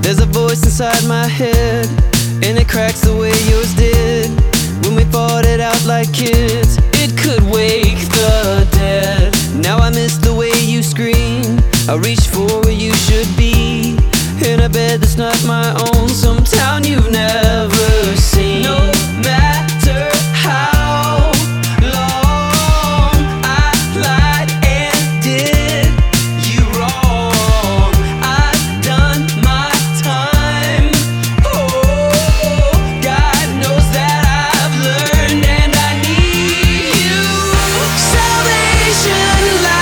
There's a voice inside my head, and it cracks the way yours did. When we fought it out like kids, it could wake the dead. Now I miss the way you scream. I reach for where you should be, in a bed that's not my own, some town you've never seen. No matter how long I lied and did you wrong, I've done my time. Oh, God knows that I've learned and I need you. Salvation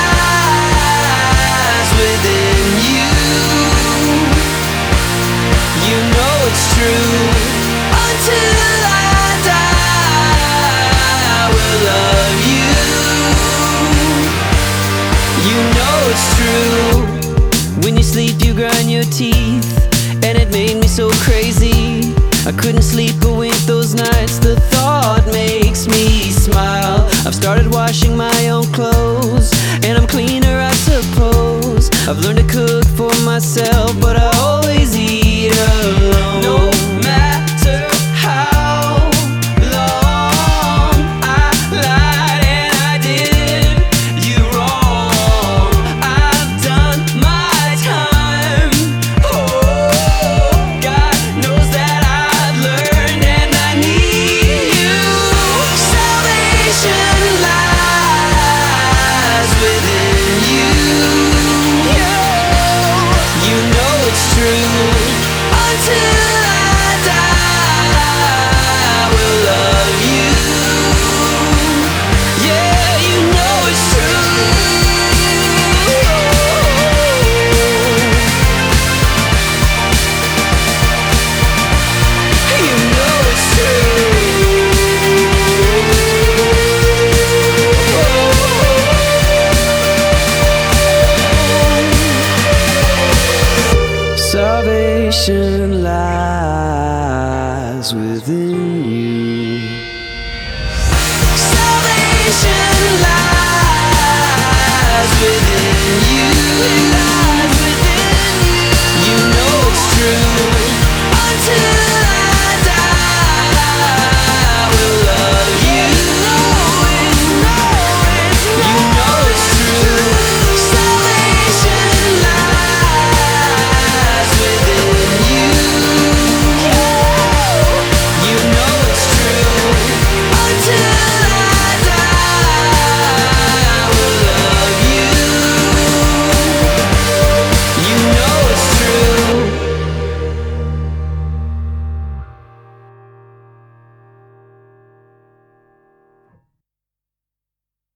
lies within you. You know it's true. Until I die, I will love you. You know it's true. When you sleep, you grind your teeth, and it made me so crazy. I couldn't sleep or wink those nights. The thought makes me smile. I've started washing my own clothes, and I'm cleaner, I suppose. I've learned to cook for myself, but I always eat alone. No matter how long I lied and I did you wrong, I've done my time. Oh, God knows that I've learned and I need you. Salvation lies within you. You know it's true. Until I die, I will love you. Yeah, you know it's true. You know it's true. Salvation lies within you. Salvation lies within you.